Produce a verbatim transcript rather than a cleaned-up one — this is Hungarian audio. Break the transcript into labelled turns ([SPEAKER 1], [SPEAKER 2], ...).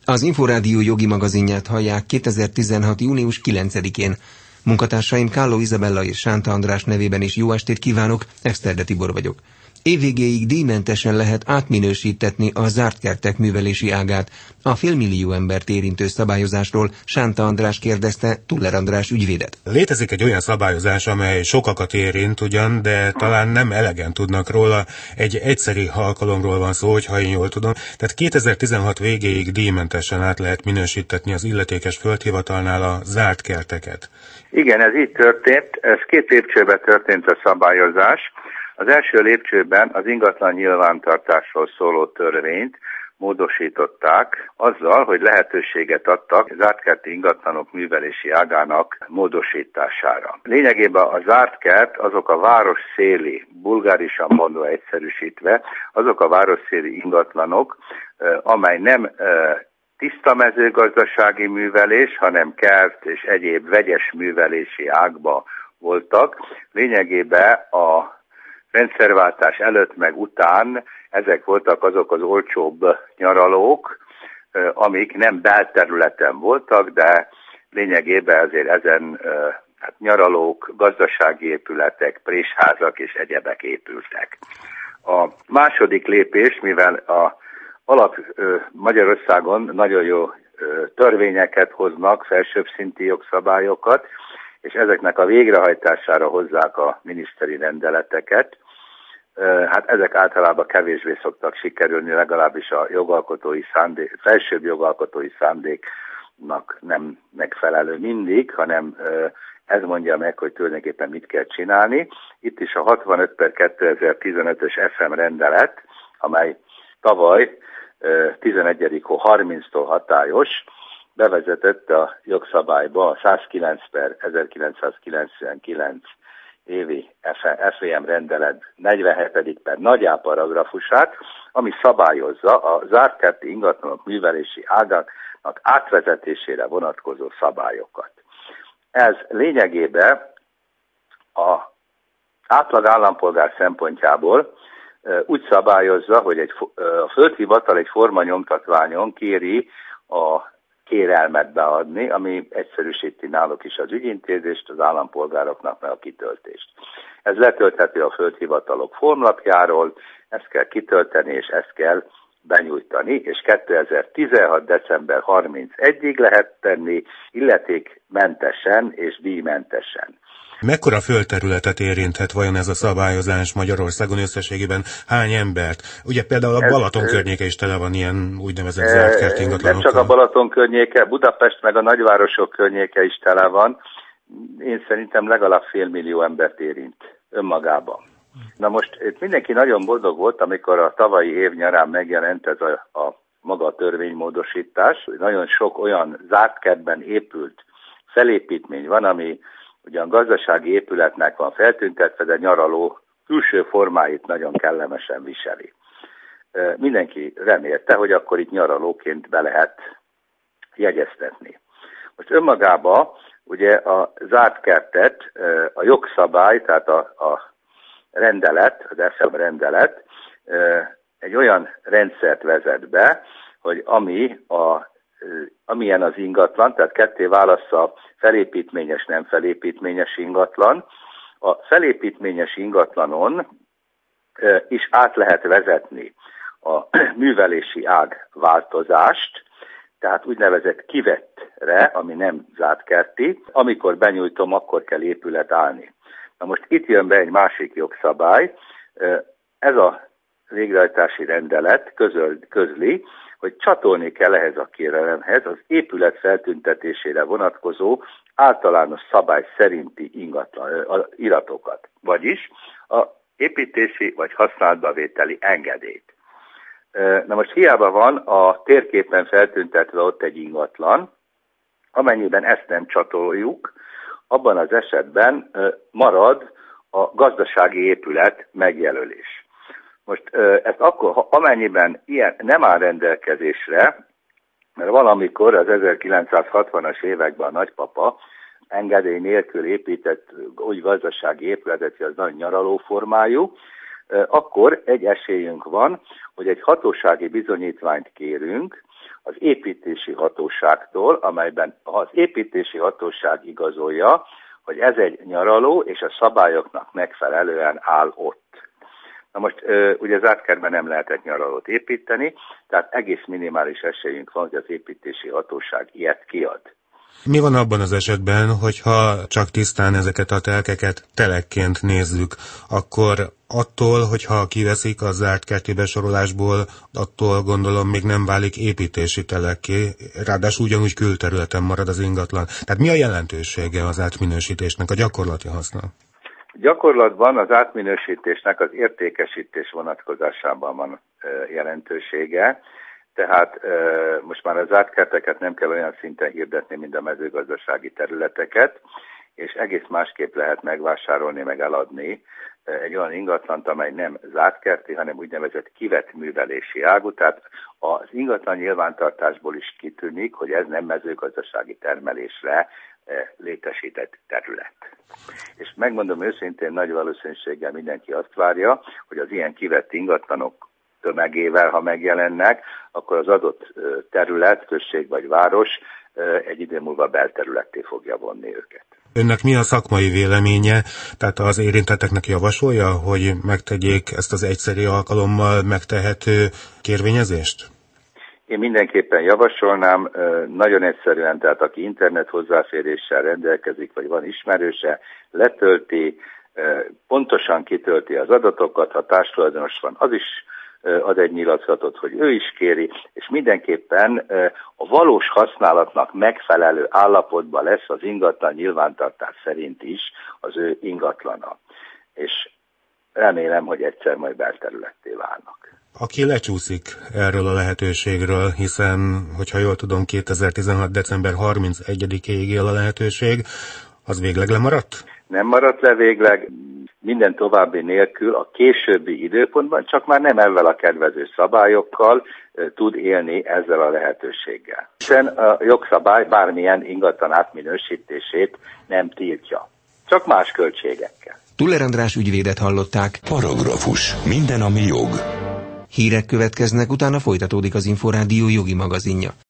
[SPEAKER 1] Az Inforádió jogi magazinját hallják kétezer-tizenhat. június kilencedikén. Munkatársaim Kálló Izabella és Sánta András nevében is jó estét kívánok, Exterde Tibor vagyok. Évvégéig díjmentesen lehet átminősítetni a zárt kertek művelési ágát. A félmillió embert érintő szabályozásról Sánta András kérdezte Tuller András ügyvédet.
[SPEAKER 2] Létezik egy olyan szabályozás, amely sokakat érint ugyan, de talán nem elegen tudnak róla. Egy egyszeri alkalomról van szó, hogyha én jól tudom. Tehát kétezer-tizenhat végéig díjmentesen át lehet minősítetni az illetékes földhivatalnál a zárt kerteket.
[SPEAKER 3] Igen, ez így történt. Ez két lépcsőben történt a szabályozás. Az első lépcsőben az ingatlan nyilvántartásról szóló törvényt módosították azzal, hogy lehetőséget adtak zárt kerti ingatlanok művelési ágának módosítására. Lényegében a zárt kert azok a városszéli, bulgárisan mondva egyszerűsítve, azok a városszéli ingatlanok, amely nem tiszta mezőgazdasági művelés, hanem kert és egyéb vegyes művelési ágba voltak. Lényegében a rendszerváltás előtt meg után ezek voltak azok az olcsóbb nyaralók, amik nem belterületen voltak, de lényegében azért ezen hát nyaralók, gazdasági épületek, présházak és egyebek épültek. A második lépés, mivel a alap Magyarországon nagyon jó törvényeket hoznak, felsőbb szinti jogszabályokat, és ezeknek a végrehajtására hozzák a miniszteri rendeleteket. Hát ezek általában kevésbé szoktak sikerülni, legalábbis a jogalkotói szándék, felsőbb jogalkotói szándéknak nem megfelelő mindig, hanem ez mondja meg, hogy tulajdonképpen mit kell csinálni. Itt is a hatvanöt per kétezer-tizenötös ef em rendelet, amely tavaly tizenegyedik hó harminctól hatályos, bevezetett a jogszabályba a százkilenc per ezerkilencszázkilencvenkilenc évi ef é em rendelet negyvenhetedik per nagy A paragrafusát, ami szabályozza a zárt kerti ingatlanok művelési ágának átvezetésére vonatkozó szabályokat. Ez lényegében a átlag állampolgár szempontjából úgy szabályozza, hogy egy, a földhivatal egy formanyomtatványon kéri a kérelmet beadni, ami egyszerűsíti náluk is az ügyintézést, az állampolgároknak meg a kitöltést. Ez letölthető a földhivatalok formlapjáról, ezt kell kitölteni, és ezt kell benyújtani, és kétezer-tizenhat. december harmincegyedikéig lehet tenni, illetékmentesen és díjmentesen.
[SPEAKER 2] Mekkora földterületet érinthet vajon ez a szabályozás Magyarországon összességében? Hány embert? Ugye például a Balaton ez, környéke is tele van ilyen úgynevezett zárt kerti ingatlanokkal.
[SPEAKER 3] Nem csak a Balaton környéke, Budapest meg a nagyvárosok környéke is tele van. Én szerintem legalább félmillió embert érint önmagában. Na most itt mindenki nagyon boldog volt, amikor a tavalyi év nyarán megjelent ez a, a maga a törvénymódosítás. Nagyon sok olyan zárt kertben épült felépítmény van, ami ugyan gazdasági épületnek van feltüntetve, de nyaraló külső formáit nagyon kellemesen viseli. Mindenki remélte, hogy akkor itt nyaralóként be lehet jegyeztetni. Most önmagában ugye a zárt kertet, a jogszabály, tehát a, a rendelet, az ef em rendelet egy olyan rendszert vezet be, hogy ami a amilyen az ingatlan, tehát ketté válassza felépítményes, nem felépítményes ingatlan. A felépítményes ingatlanon is át lehet vezetni a művelési ág változást, tehát úgynevezett kivettre, ami nem zártkerti, amikor benyújtom, akkor kell épület állni. Na most itt jön be egy másik jogszabály, ez a végrehajtási rendelet közöl, közli, hogy csatolni kell ehhez a kérelemhez az épület feltüntetésére vonatkozó általános szabály szerinti ingatlan, iratokat, vagyis a építési vagy használatbavételi engedélyt. Na most hiába van a térképen feltüntetve ott egy ingatlan, amennyiben ezt nem csatoljuk, abban az esetben marad a gazdasági épület megjelölés. Most ezt akkor, ha amennyiben ilyen nem áll rendelkezésre, mert valamikor az ezerkilencszázhatvanas években a nagypapa engedély nélkül épített úgy gazdasági épületet, hogy az nagy nyaralóformájú, akkor egy esélyünk van, hogy egy hatósági bizonyítványt kérünk, az építési hatóságtól, amelyben az építési hatóság igazolja, hogy ez egy nyaraló, és a szabályoknak megfelelően áll ott. Na most ugye az átkertben nem lehetett nyaralót építeni, tehát egész minimális esélyünk van, hogy az építési hatóság ilyet kiad.
[SPEAKER 2] Mi van abban az esetben, hogyha csak tisztán ezeket a telkeket telekként nézzük, akkor attól, hogyha kiveszik a zárt kerti besorolásból, attól gondolom még nem válik építési telekké, ráadásul ugyanúgy külterületen marad az ingatlan. Tehát mi a jelentősége az átminősítésnek, a gyakorlati haszna?
[SPEAKER 3] Gyakorlatban az átminősítésnek az értékesítés vonatkozásában van jelentősége, tehát most már az átkerteket nem kell olyan szinten hirdetni, mint a mezőgazdasági területeket, és egész másképp lehet megvásárolni, meg eladni egy olyan ingatlant, amely nem zártkerti, hanem úgynevezett kivett művelési ágú, tehát az ingatlan nyilvántartásból is kitűnik, hogy ez nem mezőgazdasági termelésre létesített terület. És megmondom őszintén, nagy valószínűséggel mindenki azt várja, hogy az ilyen kivett ingatlanok tömegével, ha megjelennek, akkor az adott terület, község vagy város egy idő múlva belterületté fogja vonni őket.
[SPEAKER 2] Önnek mi a szakmai véleménye? Tehát az érintetteknek javasolja, hogy megtegyék ezt az egyszeri alkalommal megtehető kérvényezést?
[SPEAKER 3] Én mindenképpen javasolnám, nagyon egyszerűen, tehát aki internet hozzáféréssel rendelkezik, vagy van ismerőse, letölti, pontosan kitölti az adatokat, ha társtulajdonos van, az is ad egy nyilatkozatot, hogy ő is kéri, és mindenképpen a valós használatnak megfelelő állapotban lesz az ingatlan nyilvántartás szerint is az ő ingatlana. És remélem, hogy egyszer majd belterületté válnak.
[SPEAKER 2] Aki lecsúszik erről a lehetőségről, hiszen, hogyha jól tudom, kétezer-tizenhat. december harmincegyedikéig él a lehetőség, az végleg lemaradt?
[SPEAKER 3] Nem maradt le végleg, minden további nélkül a későbbi időpontban, csak már nem ezzel a kedvező szabályokkal tud élni ezzel a lehetőséggel. Hiszen a jogszabály bármilyen ingatlan átminősítését nem tiltja, csak más költségekkel.
[SPEAKER 1] Tuller András ügyvédet hallották.
[SPEAKER 4] Paragrafus. Minden, ami jog.
[SPEAKER 1] Hírek következnek, utána folytatódik az Inforádió jogi magazinja.